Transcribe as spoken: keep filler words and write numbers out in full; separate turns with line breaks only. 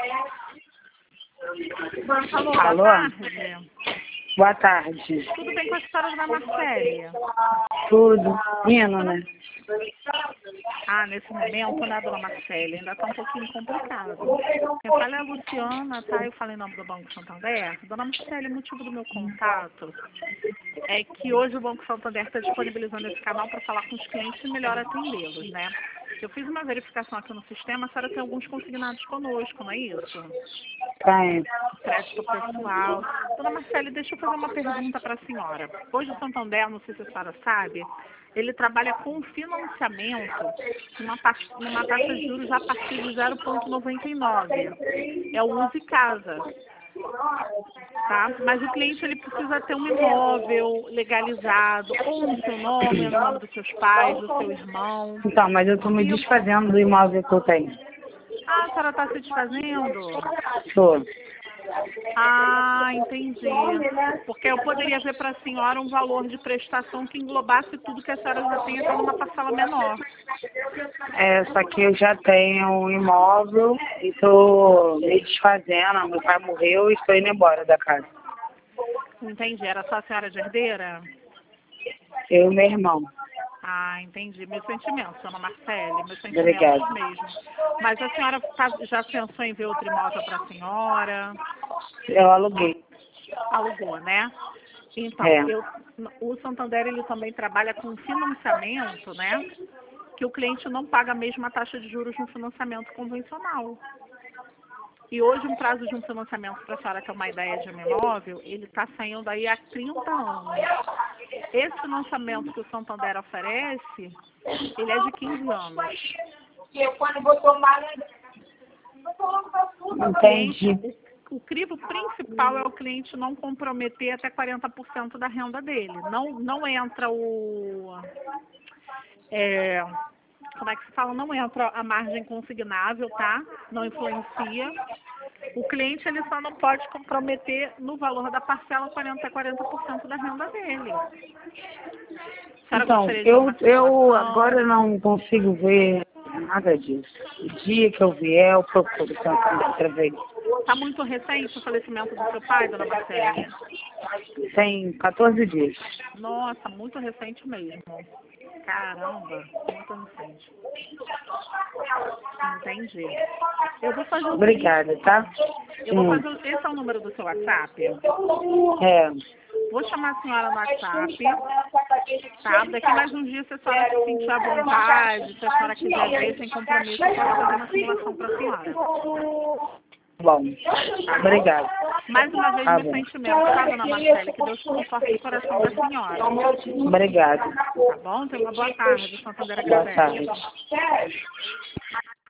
Alô,
Alô?
boa tarde.
Boa tarde.
Tudo bem com a história da Marcele?
Tudo. Indo, né?
Ah, nesse momento, né, dona Marcele, ainda está um pouquinho complicado. Quem fala é a Luciana, tá? Eu falei em nome do Banco Santander. Dona Marcele, o motivo do meu contato é que hoje o Banco Santander está disponibilizando esse canal para falar com os clientes e melhor atendê-los, né? Eu fiz uma verificação aqui no sistema, a senhora tem alguns consignados conosco, não é isso?
Tem.
Crédito pessoal. Dona Marcele, deixa eu fazer uma pergunta para a senhora. Hoje o Santander, não sei se a senhora sabe, ele trabalha com financiamento numa, taxa- numa taxa de juros a partir de zero vírgula noventa e nove. É o Use Casa. Tá? Mas o cliente ele precisa ter um imóvel legalizado, ou no seu nome, ou no nome dos seus pais, do seu irmão.
Então, mas eu tô me desfazendo do imóvel que eu tenho.
Ah, a senhora está se desfazendo?
Tô.
Ah, entendi. Porque eu poderia ver para a senhora um valor de prestação que englobasse tudo que a senhora já tem até numa parcela menor.
É, só que eu já tenho um imóvel e tô me desfazendo. Meu pai morreu e estou indo embora da casa.
Entendi. Era só a senhora de herdeira?
Eu e meu irmão.
Ah, entendi. Meus sentimentos, dona Marcele, meus sentimentos
Obrigada.
mesmo. Mas a senhora tá- já pensou em ver outro imóvel para a senhora?
Eu aluguei.
Alugou, né? Então,
É.
eu, o Santander ele também trabalha com financiamento, né? Que o cliente não paga a mesma taxa de juros no financiamento convencional. E hoje um prazo de um financiamento, para a senhora ter uma ideia de um imóvel, ele está saindo aí há trinta anos. Esse financiamento que o Santander oferece, ele é de quinze anos. O cliente,
Entendi.
o, o crivo principal é o cliente não comprometer até quarenta por cento da renda dele. Não, não entra o... É, como é que se fala? Não entra a margem consignável, tá? Não influencia. O cliente ele só não pode comprometer no valor da parcela quarenta, quarenta por cento da renda dele. A senhora
Então,
gostaria de ver
eu,
uma
eu
simulação?
agora não consigo ver nada disso. O dia que eu vier, eu procuro Santander outra vez.
Está muito recente o falecimento do seu pai, dona Marcele?
Tem quatorze dias.
Nossa, muito recente mesmo. Caramba, muito recente. Entendi. Eu vou fazer o
Obrigada,
seguinte,
tá?
eu vou
Hum.
fazer, o- esse é o número do seu WhatsApp?
É.
Vou chamar a senhora no WhatsApp, tá? Daqui mais uns dias, se a senhora se sentir à vontade, se a senhora quiser ver sem compromisso, eu posso fazer uma simulação para a senhora.
Bom.
Tá bom?
Obrigada.
Mais uma vez,
Tá
meus
bom.
sentimentos, tá, dona Marcele? Que Deus conforte o coração da senhora.
Obrigada.
Tá bom? Tenha uma boa tarde. O Santander
Boa
agradece.
tarde.